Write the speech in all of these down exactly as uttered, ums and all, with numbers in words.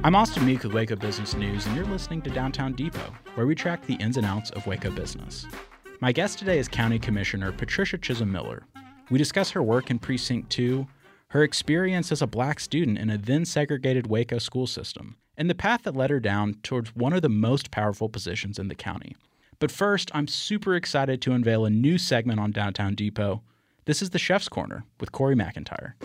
I'm Austin Meek with Waco Business News, and you're listening to Downtown Depot, where we track the ins and outs of Waco business. My guest today is County Commissioner Patricia Chisholm Miller. We discuss her work in Precinct two, her experience as a black student in a then-segregated Waco school system, and the path that led her down towards one of the most powerful positions in the county. But first, I'm super excited to unveil a new segment on Downtown Depot. This is the Chef's Corner with Corey McIntyre.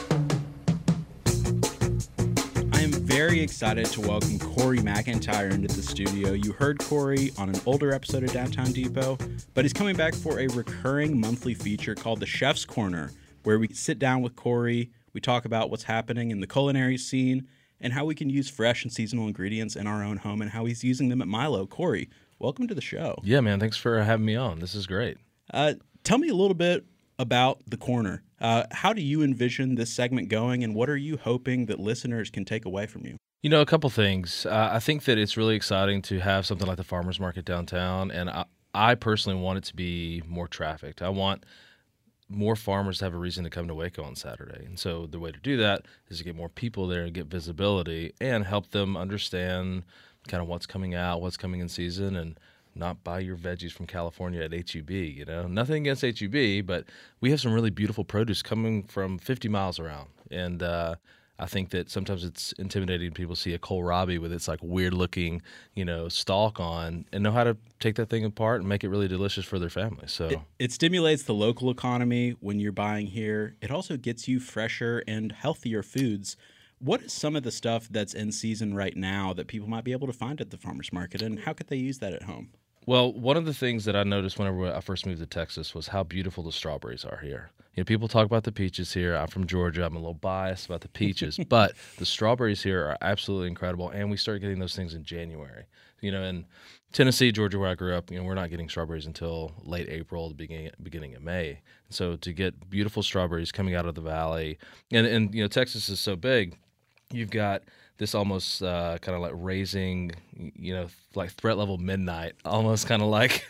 I am very excited to welcome Corey McIntyre into the studio. You heard Corey on an older episode of Downtown Depot, but he's coming back for a recurring monthly feature called the Chef's Corner, where we sit down with Corey, we talk about what's happening in the culinary scene, and how we can use fresh and seasonal ingredients in our own home and how he's using them at Milo. Corey, welcome to the show. Yeah, man. Thanks for having me on. This is great. Uh, tell me a little bit about the corner. Uh, how do you envision this segment going, and what are you hoping that listeners can take away from you? You know, a couple things. Uh, I think that it's really exciting to have something like the farmers market downtown, and I, I personally want it to be more trafficked. I want more farmers to have a reason to come to Waco on Saturday. And so the way to do that is to get more people there and get visibility and help them understand kind of what's coming out, what's coming in season, and not buy your veggies from California at H E B, you know. Nothing against H E B, but we have some really beautiful produce coming from fifty miles around. And uh, I think that sometimes it's intimidating. People see a kohlrabi with its like weird looking, you know, stalk on, and know how to take that thing apart and make it really delicious for their family. So it, it stimulates the local economy when you're buying here. It also gets you fresher and healthier foods. What is some of the stuff that's in season right now that people might be able to find at the farmers market, and how could they use that at home? Well, one of the things that I noticed whenever I first moved to Texas was how beautiful the strawberries are here. You know, people talk about the peaches here. I'm from Georgia. I'm a little biased about the peaches, but the strawberries here are absolutely incredible, and we start getting those things in January. You know, in Tennessee, Georgia, where I grew up, you know, we're not getting strawberries until late April, the beginning beginning of May. And so to get beautiful strawberries coming out of the valley, and and you know, Texas is so big, you've got this almost uh, kind of like raising, you know, like threat level midnight, almost kind of like,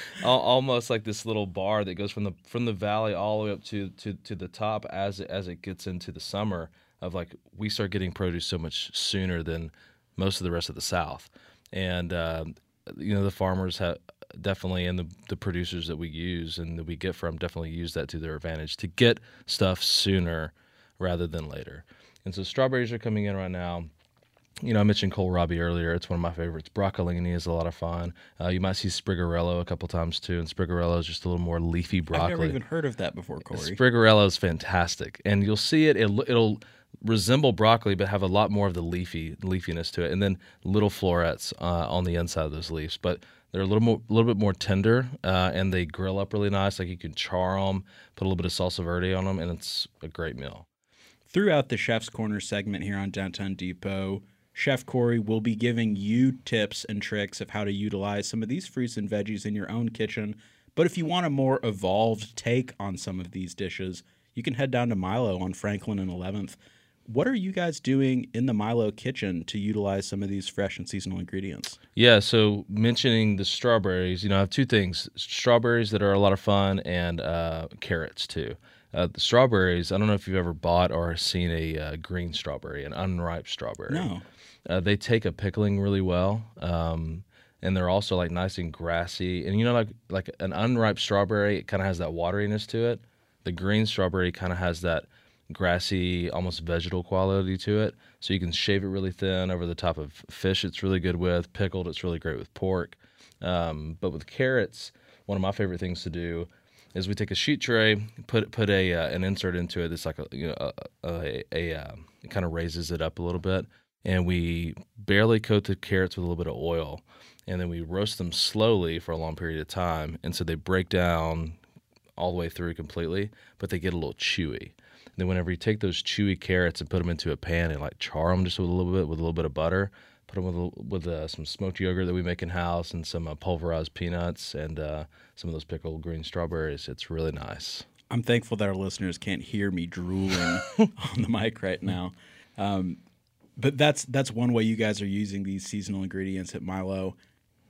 almost like this little bar that goes from the from the valley all the way up to to, to the top as it, as it gets into the summer. Of like, we start getting produce so much sooner than most of the rest of the South, and uh, you know, the farmers have definitely, and the the producers that we use and that we get from definitely use that to their advantage to get stuff sooner rather than later. And so strawberries are coming in right now. You know, I mentioned kohlrabi earlier. It's one of my favorites. Broccolini is a lot of fun. Uh, you might see sprigarello a couple times too, and sprigarello is just a little more leafy broccoli. I've never even heard of that before, Corey. Sprigarello is fantastic, and you'll see it. It'll, it'll resemble broccoli, but have a lot more of the leafy leafiness to it, and then little florets uh, on the inside of those leaves. But they're a little more, a little bit more tender, uh, and they grill up really nice. Like you can char them, put a little bit of salsa verde on them, and it's a great meal. Throughout the Chef's Corner segment here on Downtown Depot, Chef Corey will be giving you tips and tricks of how to utilize some of these fruits and veggies in your own kitchen. But if you want a more evolved take on some of these dishes, you can head down to Milo on Franklin and eleventh. What are you guys doing in the Milo kitchen to utilize some of these fresh and seasonal ingredients? Yeah, so mentioning the strawberries, you know, I have two things. Strawberries that are a lot of fun, and uh, carrots too. Uh, the strawberries, I don't know if you've ever bought or seen a uh, green strawberry, an unripe strawberry. No. Uh, they take a pickling really well, um, and they're also like nice and grassy. And you know, like like an unripe strawberry, it kind of has that wateriness to it. The green strawberry kind of has that grassy, almost vegetal quality to it. So you can shave it really thin over the top of fish. It's really good with pickled. It's really great with pork. Um, but with carrots, one of my favorite things to do is we take a sheet tray, put put a uh, an insert into it. It's like a you know a, a, a uh, it kind of raises it up a little bit, and we barely coat the carrots with a little bit of oil, and then we roast them slowly for a long period of time, and so they break down all the way through completely, but they get a little chewy. And then whenever you take those chewy carrots and put them into a pan and like char them just with a little bit with a little bit of butter, put them with a, with uh, some smoked yogurt that we make in house and some uh, pulverized peanuts and uh, some of those pickled green strawberries. It's really nice. I'm thankful that our listeners can't hear me drooling on the mic right now. Um, but that's that's one way you guys are using these seasonal ingredients at Milo.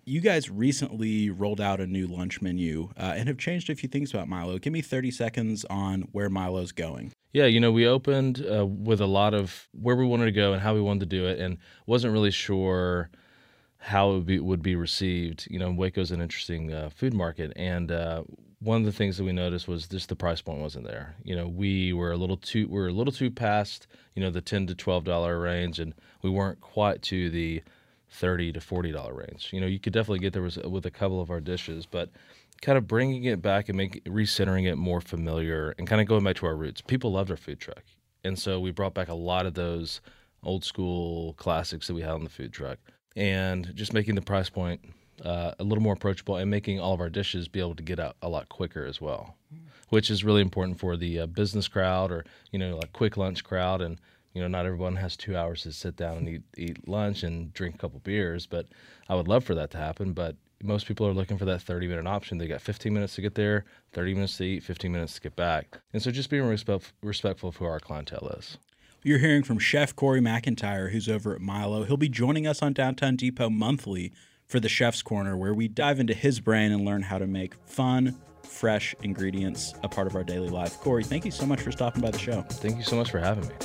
you guys recently rolled out a new lunch menu uh, and have changed a few things about Milo. Give me thirty seconds on where Milo's going. Yeah, you know, we opened uh, with a lot of where we wanted to go and how we wanted to do it, and wasn't really sure how it would be, would be received. You know, Waco's an interesting uh, food market, and uh, one of the things that we noticed was just the price point wasn't there. You know, we were a little too we were a little too past you know the ten to twelve dollar range, and we weren't quite to the thirty to forty dollar range. You know, you could definitely get there with, with a couple of our dishes, but kind of bringing it back and make recentering it more familiar and kind of going back to our roots. People loved our food truck, and so we brought back a lot of those old school classics that we had on the food truck, and just making the price point uh, a little more approachable and making all of our dishes be able to get out a lot quicker as well, which is really important for the uh, business crowd or you know like quick lunch crowd. And you know, not everyone has two hours to sit down and eat, eat lunch and drink a couple beers, but I would love for that to happen. But most people are looking for that thirty-minute option. They got fifteen minutes to get there, thirty minutes to eat, fifteen minutes to get back. And so just being respect, respectful of who our clientele is. You're hearing from Chef Corey McIntyre, who's over at Milo. He'll be joining us on Downtown Depot monthly for the Chef's Corner, where we dive into his brain and learn how to make fun, fresh ingredients a part of our daily life. Corey, thank you so much for stopping by the show. Thank you so much for having me.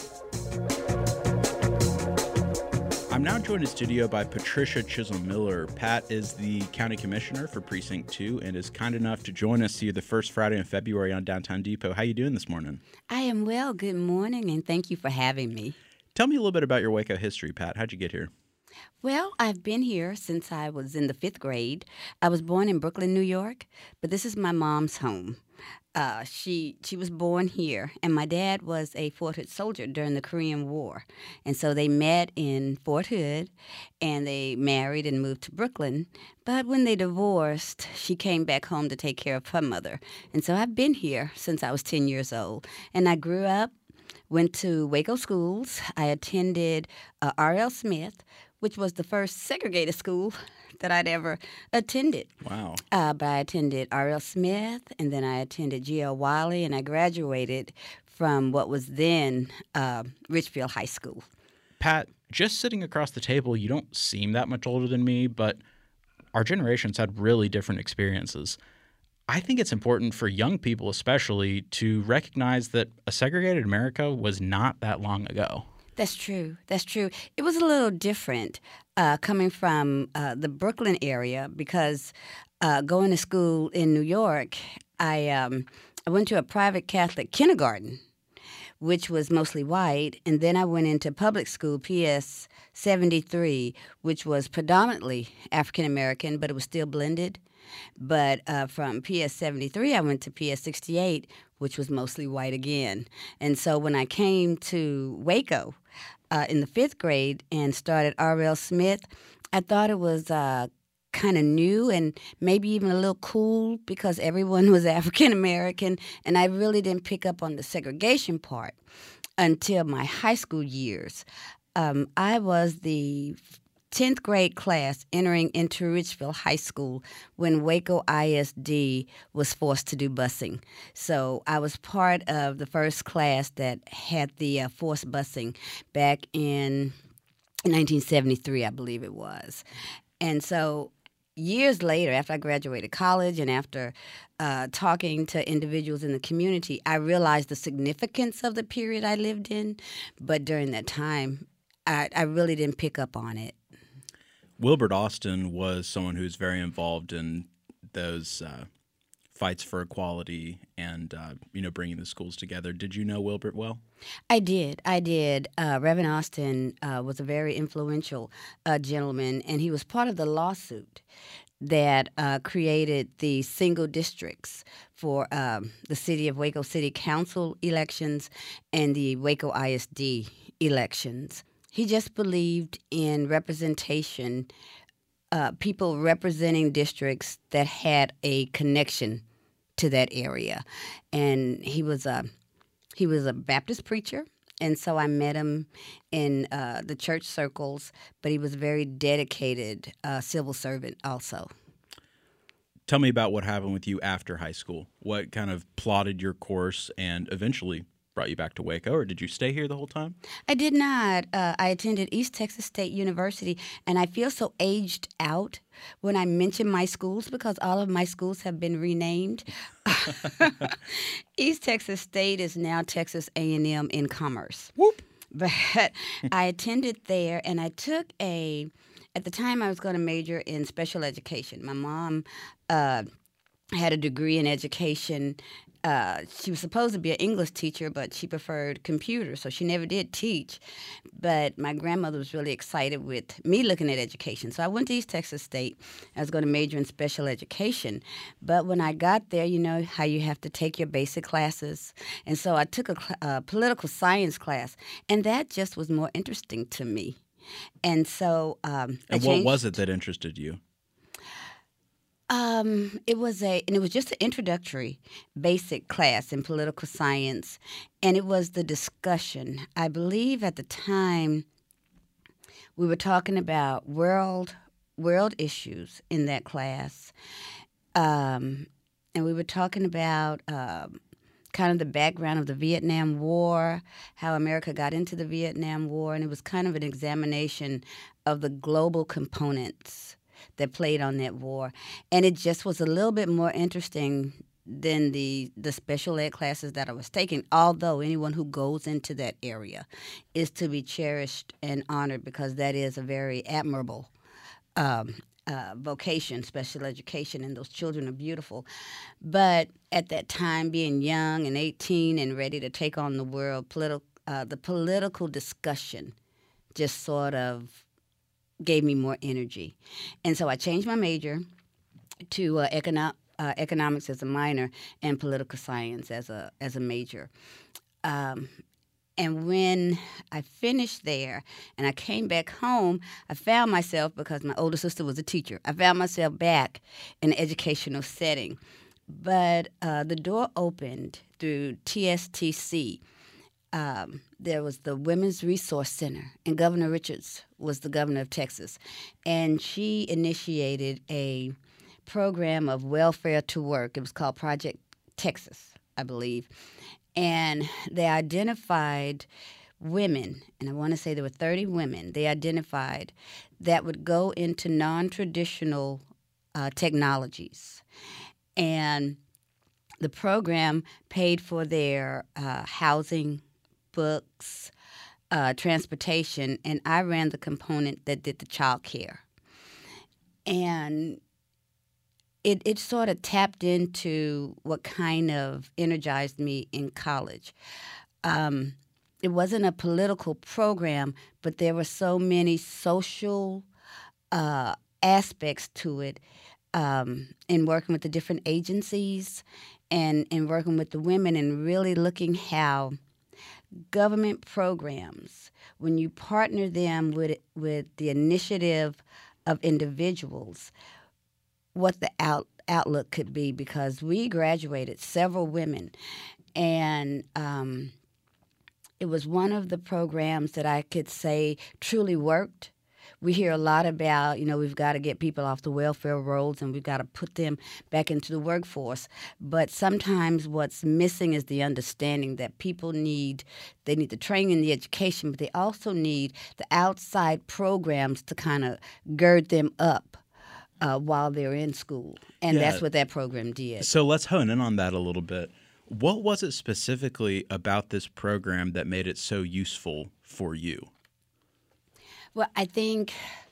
I'm now joined in studio by Patricia Chisholm Miller. Pat is the county commissioner for Precinct two and is kind enough to join us here the first Friday in February on Downtown Depot. How you doing this morning? I am well. Good morning, and thank you for having me. Tell me a little bit about your Waco history, Pat. How'd you get here? Well, I've been here since I was in the fifth grade. I was born in Brooklyn, New York, but this is my mom's home. Uh, she she was born here, and my dad was a Fort Hood soldier during the Korean War. And so they met in Fort Hood, and they married and moved to Brooklyn. But when they divorced, she came back home to take care of her mother. And so I've been here since I was ten years old. And I grew up, went to Waco schools. I attended uh, R L Smith, which was the first segregated school that I'd ever attended. Wow. Uh, but I attended R L Smith, and then I attended G L Wiley, and I graduated from what was then uh, Richfield High School. Pat, just sitting across the table, you don't seem that much older than me, but our generations had really different experiences. I think it's important for young people especially to recognize that a segregated America was not that long ago. That's true. That's true. It was a little different uh, coming from uh, the Brooklyn area because uh, going to school in New York, I um, I went to a private Catholic kindergarten, which was mostly white, and then I went into public school, P S seventy-three, which was predominantly African American, but it was still blended. But uh, from P S seventy-three, I went to P S sixty-eight, which was mostly white again. And so when I came to Waco uh, in the fifth grade and started R L Smith, I thought it was uh, kind of new and maybe even a little cool because everyone was African American, and I really didn't pick up on the segregation part until my high school years. Um, I was the tenth grade class entering into Richfield High School when Waco I S D was forced to do busing. So I was part of the first class that had the uh, forced busing back in nineteen seventy-three, I believe it was. And so years later, after I graduated college and after uh, talking to individuals in the community, I realized the significance of the period I lived in. But during that time, I, I really didn't pick up on it. Wilbert Austin was someone who's very involved in those uh, fights for equality and, uh, you know, bringing the schools together. Did you know Wilbert well? I did. I did. Uh, Reverend Austin uh, was a very influential uh, gentleman, and he was part of the lawsuit that uh, created the single districts for um, the city of Waco City Council elections and the Waco I S D elections. He just believed in representation, uh, people representing districts that had a connection to that area. And he was a he was a Baptist preacher, and so I met him in uh, the church circles, but he was a very dedicated uh, civil servant also. Tell me about what happened with you after high school. What kind of plotted your course and eventually brought you back to Waco, or did you stay here the whole time? I did not. Uh, I attended East Texas State University, and I feel so aged out when I mention my schools because all of my schools have been renamed. East Texas State is now Texas A and M in Commerce. Whoop. But I attended there, and I took a, at the time I was going to major in special education. My mom uh, had a degree in education. Uh, she was supposed to be an English teacher, but she preferred computers, so she never did teach. But my grandmother was really excited with me looking at education. So I went to East Texas State. I was going to major in special education. But when I got there, you know how you have to take your basic classes. And so I took a, a political science class, and that just was more interesting to me. And so um, I And changed. what was it that interested you? Um, it was a, and it was just an introductory basic class in political science, and it was the discussion. I believe at the time we were talking about world world issues in that class, um, and we were talking about um, kind of the background of the Vietnam War, how America got into the Vietnam War, and it was kind of an examination of the global components that played on that war. And it just was a little bit more interesting than the the special ed classes that I was taking, although anyone who goes into that area is to be cherished and honored because that is a very admirable um, uh, vocation, special education, and those children are beautiful. But at that time, being young and eighteen and ready to take on the world, politi- uh, the political discussion just sort of gave me more energy. And so I changed my major to uh, econo- uh, economics as a minor and political science as a as a major. Um, and when I finished there and I came back home, I found myself, because my older sister was a teacher, I found myself back in an educational setting. But uh, the door opened through T S T C. Um, there was the Women's Resource Center, and Governor Richards was the governor of Texas. And she initiated a program of welfare to work. It was called Project Texas, I believe. And they identified women, and I want to say there were thirty women, they identified that would go into non-traditional uh, technologies. And the program paid for their uh, housing, books, uh, transportation, and I ran the component that did the child care. And it, it sort of tapped into what kind of energized me in college. Um, it wasn't a political program, but there were so many social uh, aspects to it um, in working with the different agencies and, and working with the women and really looking how government programs, when you partner them with with the initiative of individuals, what the out, outlook could be. Because we graduated several women, and um, it was one of the programs that I could say truly worked. We hear a lot about, you know, we've got to get people off the welfare rolls and we've got to put them back into the workforce. But sometimes what's missing is the understanding that people need, they need the training and the education, but they also need the outside programs to kind of gird them up uh, while they're in school. And Yeah. that's what that program did. So let's hone in on that a little bit. What was it specifically about this program that made it so useful for you? Well, I think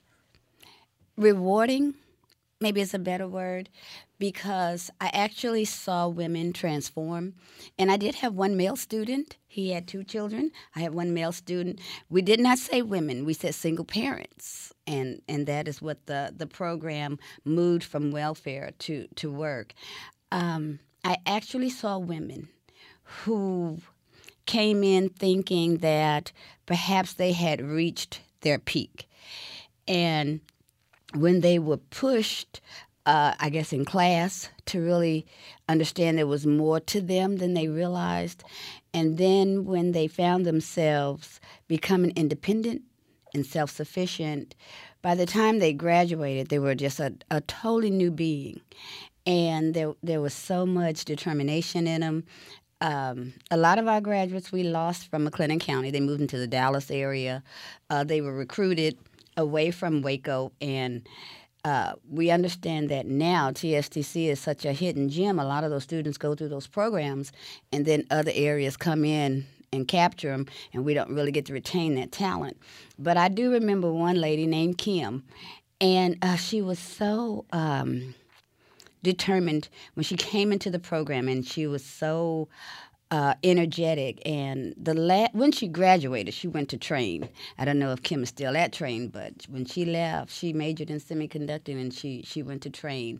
rewarding maybe is a better word, because I actually saw women transform. And I did have one male student. He had two children. I had one male student. We did not say women. We said single parents. And and that is what the, the program moved from welfare to, to work. Um, I actually saw women who came in thinking that perhaps they had reached their peak. And when they were pushed, uh, I guess in class, to really understand there was more to them than they realized, and then when they found themselves becoming independent and self-sufficient, by the time they graduated, they were just a, a totally new being. And there, there was so much determination in them. Um, a lot of our graduates we lost from McLennan County. They moved into the Dallas area. Uh, they were recruited away from Waco, and uh, we understand that now T S T C is such a hidden gem. A lot of those students go through those programs, and then other areas come in and capture them, and we don't really get to retain that talent. But I do remember one lady named Kim, and uh, she was so um, determined when she came into the program, and she was so uh, energetic. And the la- when she graduated, she went to train. I don't know if Kim is still at train, but when she left, she majored in semiconducting, and she she went to train.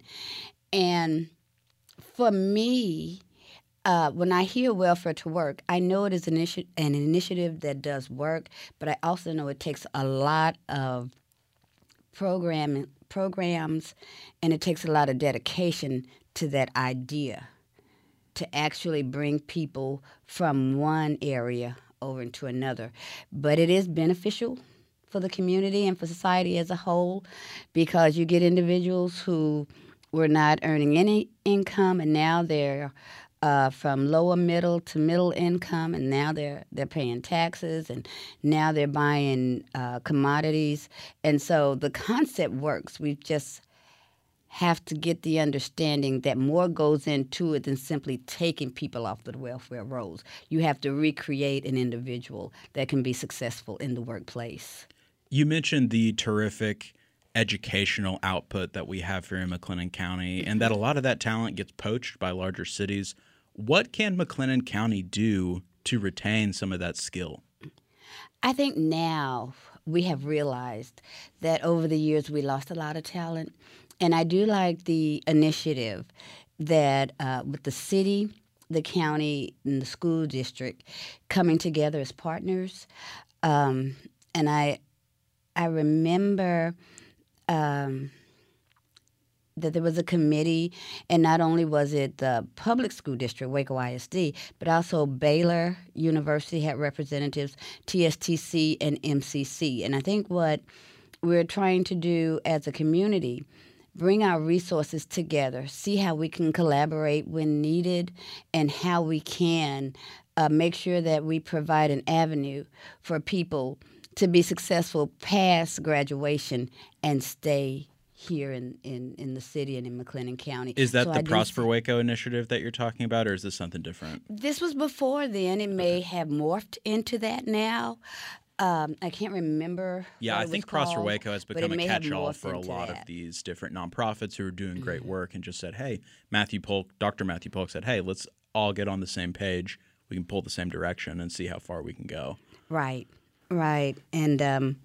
And for me, uh, when I hear Welfare to Work, I know it is an, initi- an initiative that does work, but I also know it takes a lot of program programs, and it takes a lot of dedication to that idea to actually bring people from one area over into another. But it is beneficial for the community and for society as a whole, because you get individuals who were not earning any income, and now they're uh, from lower middle to middle income, and now they're they're paying taxes, and now they're buying uh, commodities. And so the concept works. We just have to get the understanding that more goes into it than simply taking people off the welfare rolls. You have to recreate an individual that can be successful in the workplace. You mentioned the terrific educational output that we have here in McLennan County, and that a lot of that talent gets poached by larger cities. What can McLennan County do to retain some of that skill? I think now we have realized that over the years we lost a lot of talent. And I do like the initiative that uh, with the city, the county, and the school district coming together as partners. Um, and I I remember um, that there was a committee, and not only was it the public school district, Waco I S D, but also Baylor University had representatives, T S T C, and M C C. And I think what we're trying to do as a community, bring our resources together, see how we can collaborate when needed, and how we can uh, make sure that we provide an avenue for people to be successful past graduation and stay here in, in, in the city and in McLennan County. Is that So the I do Prosper see- Waco initiative that you're talking about, or is this something different? This was before then. It may have morphed into that now. Um, I can't remember. Yeah, what I it was think Prosper called, Waco has but become it a may have catch-all morphed for a into lot that. of these different nonprofits who are doing great work, and just said, hey, Matthew Polk, Doctor Matthew Polk said, hey, let's all get on the same page. We can pull the same direction and see how far we can go. Right, right. And um,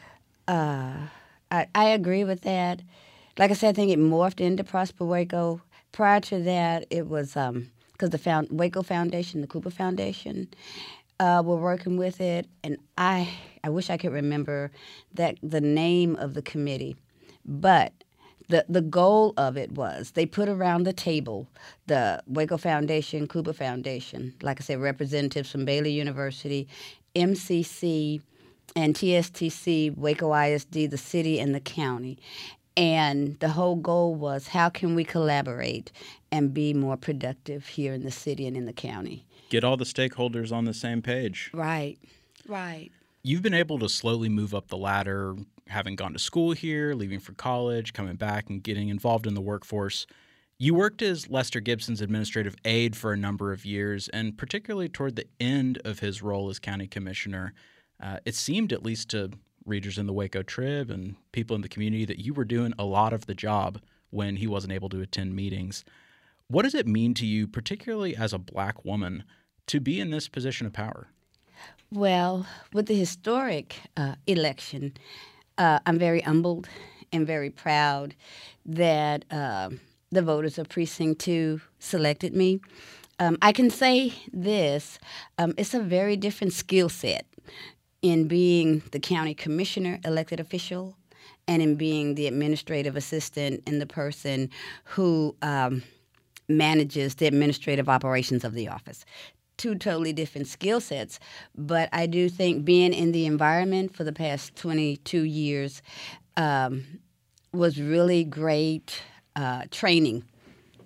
uh, I, I agree with that. Like I said, I think it morphed into Prosper Waco. Prior to that, it was because the found, Waco Foundation, the Cooper Foundation, uh, were working with it. And I, I wish I could remember that the name of the committee. But the the goal of it was they put around the table the Waco Foundation, Cooper Foundation, like I said, representatives from Baylor University, M C C, and T S T C, Waco I S D, the city, and the county. And the whole goal was, how can we collaborate and be more productive here in the city and in the county? Get all the stakeholders on the same page. Right, right. You've been able to slowly move up the ladder, having gone to school here, leaving for college, coming back and getting involved in the workforce. You worked as Lester Gibson's administrative aide for a number of years, and particularly toward the end of his role as county commissioner, uh, it seemed, at least to readers in the Waco Trib and people in the community, that you were doing a lot of the job when he wasn't able to attend meetings. What does it mean to you, particularly as a black woman, to be in this position of power? Well, with the historic uh, election, uh, I'm very humbled and very proud that uh, the voters of Precinct two selected me. Um, I can say this, um, it's a very different skill set in being the county commissioner, elected official, and in being the administrative assistant and the person who um, manages the administrative operations of the office. Two totally different skill sets, but I do think being in the environment for the past twenty-two years um, was really great uh, training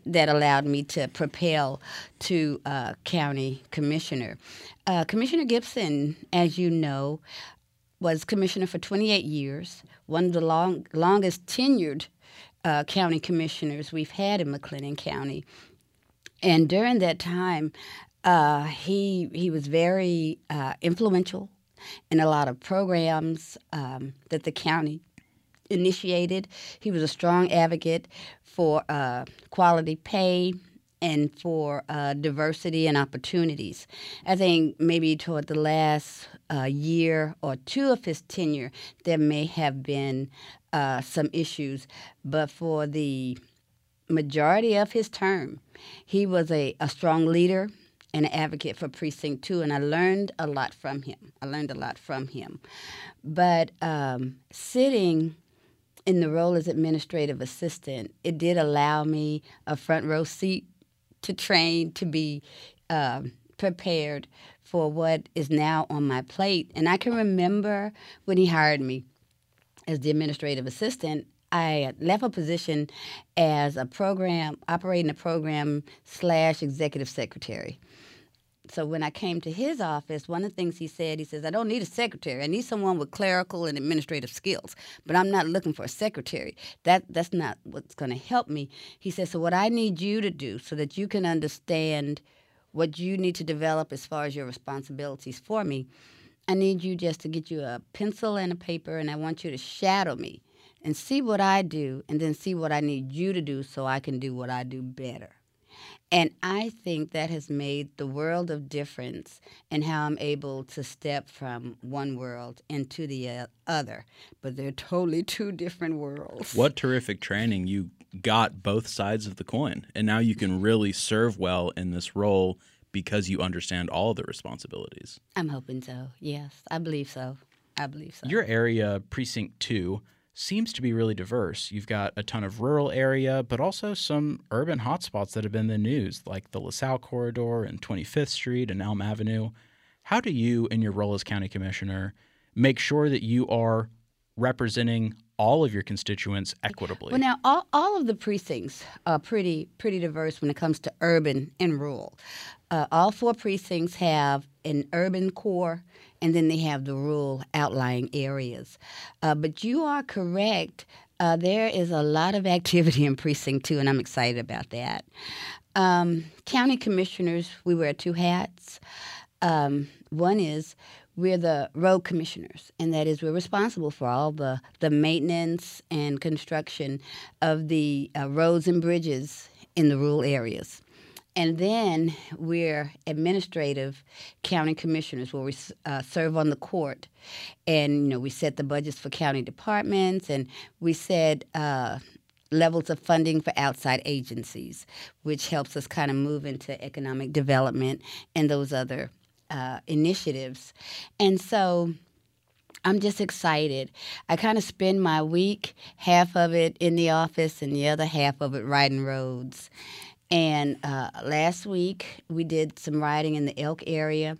that allowed me to propel to uh, county commissioner. Uh, Commissioner Gibson, as you know, was commissioner for twenty-eight years, one of the long, longest tenured uh, county commissioners we've had in McLennan County. And during that time, uh, he he was very uh, influential in a lot of programs um, that the county initiated. He was a strong advocate for uh, quality pay and for uh, diversity and opportunities. I think maybe toward the last uh, year or two of his tenure, there may have been uh, some issues, but for the majority of his term, he was a, a strong leader and an advocate for Precinct two, and I learned a lot from him. I learned a lot from him. But um, sitting in the role as administrative assistant, it did allow me a front row seat to train, to be um, prepared for what is now on my plate. And I can remember when he hired me as the administrative assistant, I left a position as a program, operating a program slash executive secretary. So when I came to his office, one of the things he said, he says, I don't need a secretary. I need someone with clerical and administrative skills, but I'm not looking for a secretary. That That's not what's going to help me. He said, so what I need you to do so that you can understand what you need to develop as far as your responsibilities for me, I need you just to get you a pencil and a paper, and I want you to shadow me and see what I do and then see what I need you to do so I can do what I do better. And I think that has made the world of difference in how I'm able to step from one world into the uh, other. But they're totally two different worlds. What terrific training. You got both sides of the coin, and now you can really serve well in this role because you understand all the responsibilities. I'm hoping so. Yes, I believe so. I believe so. Your area, Precinct two, seems to be really diverse. You've got a ton of rural area, but also some urban hotspots that have been in the news, like the LaSalle Corridor and twenty-fifth Street and Elm Avenue. How do you, in your role as county commissioner, make sure that you are representing all of your constituents equitably? Well, now, all, all of the precincts are pretty pretty diverse when it comes to urban and rural. Uh, all four precincts have an urban core, and then they have the rural outlying areas. Uh, but you are correct. Uh, there is a lot of activity in Precinct two, and I'm excited about that. Um, county commissioners, we wear two hats. Um, one is we're the road commissioners, and that is we're responsible for all the, the maintenance and construction of the uh, roads and bridges in the rural areas. And then we're administrative county commissioners, where we uh, serve on the court, and you know we set the budgets for county departments, and we set uh, levels of funding for outside agencies, which helps us kind of move into economic development and those other uh, initiatives. And so I'm just excited. I kind of spend my week, half of it in the office and the other half of it riding roads. And uh, last week, we did some riding in the Elk area.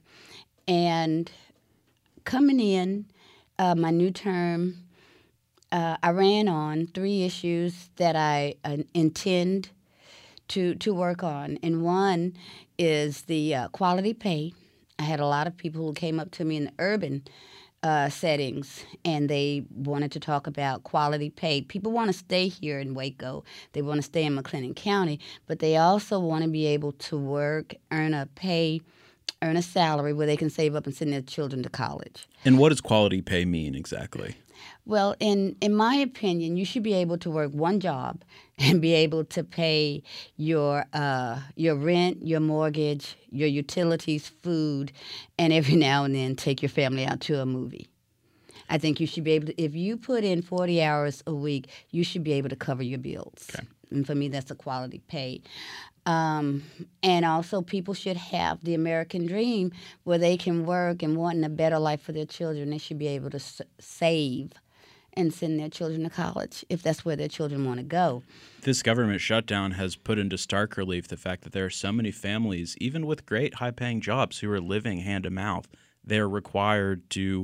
And coming in, uh, my new term, uh, I ran on three issues that I uh, intend to, to work on. And one is the uh, quality pay. I had a lot of people who came up to me in the urban Uh, settings, and they wanted to talk about quality pay. People want to stay here in Waco. They want to stay in McLennan County, but they also want to be able to work, earn a pay, earn a salary where they can save up and send their children to college. And what does quality pay mean exactly? Well, in, in my opinion, you should be able to work one job and be able to pay your uh, your rent, your mortgage, your utilities, food, and every now and then take your family out to a movie. I think you should be able to, if you put in forty hours a week, you should be able to cover your bills. Okay. And for me, that's a quality pay. Um, and also, people should have the American dream where they can work and want a better life for their children. They should be able to s- save and send their children to college if that's where their children want to go. This government shutdown has put into stark relief the fact that there are so many families, even with great high-paying jobs, who are living hand-to-mouth. They're required to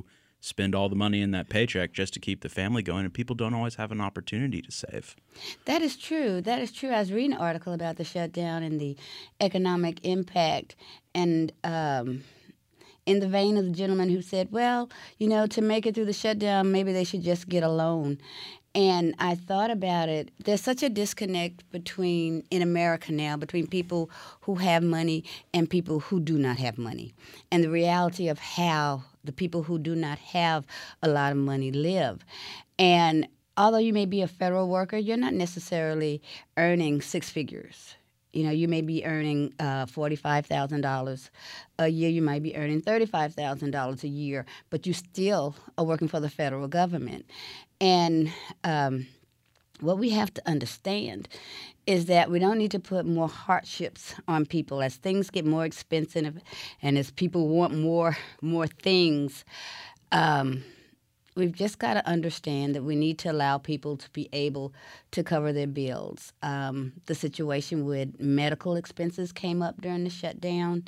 spend all the money in that paycheck just to keep the family going, and people don't always have an opportunity to save. That is true. That is true. I was reading an article about the shutdown and the economic impact, and um, in the vein of the gentleman who said, well, you know, to make it through the shutdown, maybe they should just get a loan. And I thought about it. There's such a disconnect between, in America now, between people who have money and people who do not have money. And the reality of how the people who do not have a lot of money live. And although you may be a federal worker, you're not necessarily earning six figures. You know, you may be earning uh, forty-five thousand dollars a year. You might be earning thirty-five thousand dollars a year, but you still are working for the federal government. And um, what we have to understand is that we don't need to put more hardships on people. As things get more expensive and as people want more, more things, um, we've just got to understand that we need to allow people to be able to cover their bills. Um, the situation with medical expenses came up during the shutdown.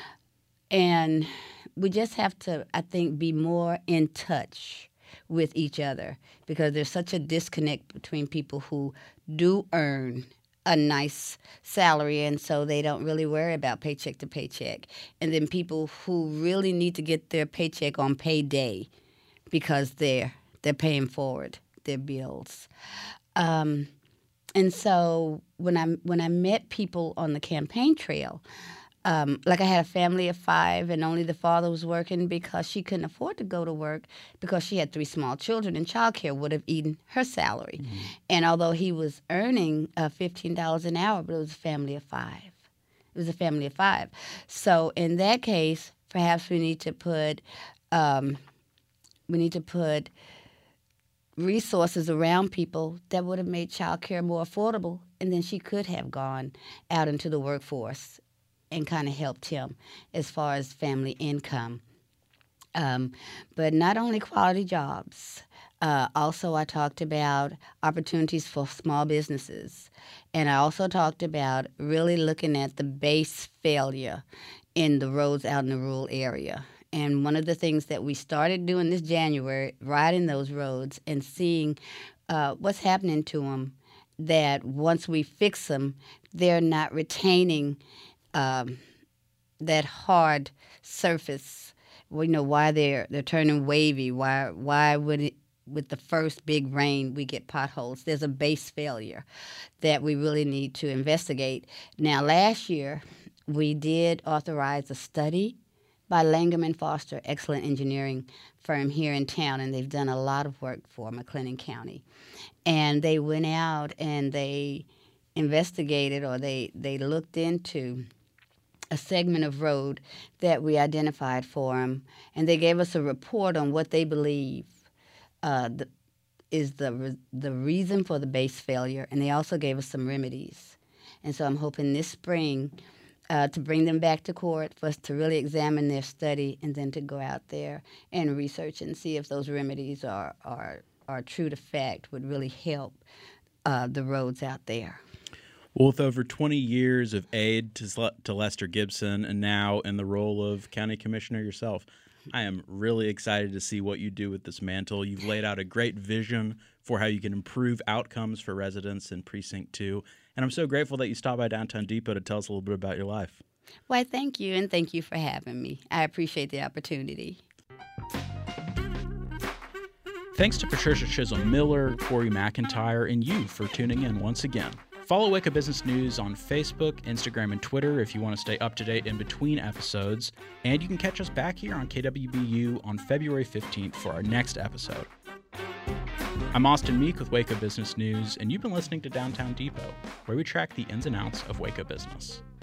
And we just have to, I think, be more in touch with each other, because there's such a disconnect between people who do earn a nice salary, and so they don't really worry about paycheck to paycheck, and then people who really need to get their paycheck on payday because they're they're paying forward their bills. Um, and so when I when I met people on the campaign trail, Um, like I had a family of five, and only the father was working because she couldn't afford to go to work because she had three small children, and childcare would have eaten her salary. Mm-hmm. And although he was earning uh, fifteen dollars an hour, but it was a family of five. It was a family of five. So in that case, perhaps we need to put um, we need to put resources around people that would have made childcare more affordable, and then she could have gone out into the workforce and kind of helped him as far as family income. Um, but not only quality jobs. Uh, also, I talked about opportunities for small businesses. And I also talked about really looking at the base failure in the roads out in the rural area. And one of the things that we started doing this January, riding those roads and seeing uh, what's happening to them, that once we fix them, they're not retaining Um, that hard surface. We know why they're they're turning wavy. Why why would it, with the first big rain we get potholes? There's a base failure that we really need to investigate. Now, last year we did authorize a study by Langham and Foster, excellent engineering firm here in town, and they've done a lot of work for McLennan County. And they went out and they investigated, or they they looked into a segment of road that we identified for them, and they gave us a report on what they believe uh, the, is the re- the reason for the base failure, and they also gave us some remedies. And so I'm hoping this spring uh, to bring them back to court for us to really examine their study, and then to go out there and research and see if those remedies are are, are true to fact, would really help uh, the roads out there. Well, with over twenty years of aid to, to Lester Gibson, and now in the role of county commissioner yourself, I am really excited to see what you do with this mantle. You've laid out a great vision for how you can improve outcomes for residents in Precinct two, and I'm so grateful that you stopped by Downtown Depot to tell us a little bit about your life. Why, thank you, and thank you for having me. I appreciate the opportunity. Thanks to Patricia Chisholm Miller, Corey McIntyre, and you for tuning in once again. Follow Waco Business News on Facebook, Instagram, and Twitter if you want to stay up to date in between episodes. And you can catch us back here on K W B U on February fifteenth for our next episode. I'm Austin Meek with Waco Business News, and you've been listening to Downtown Depot, where we track the ins and outs of Waco business.